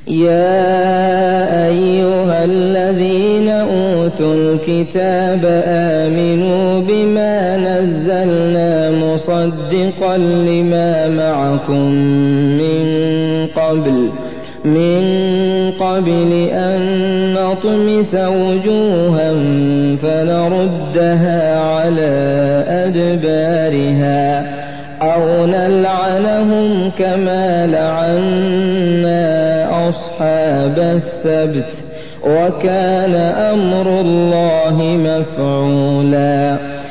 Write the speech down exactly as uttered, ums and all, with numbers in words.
يَا أَيُّهَا الَّذِينَ أُوتُوا الْكِتَابَ آمِنُوا بِمَا نَزَّلْنَا مُصَدِّقًا لِّمَا مَعَكُم مِّن قَبْلُ مِن قَبْلِ أَن نَّطْمِسَ وُجُوهًا فَنَرُدَّهَا عَلَىٰ أَدْبَارِهَا أَوْ نَلْعَنَهُمْ كَمَا لَعَنَّا أَصْحَابَ السَّبْتِ ۚ وَكَانَ أَمْرُ اللَّهِ مَفْعُولًا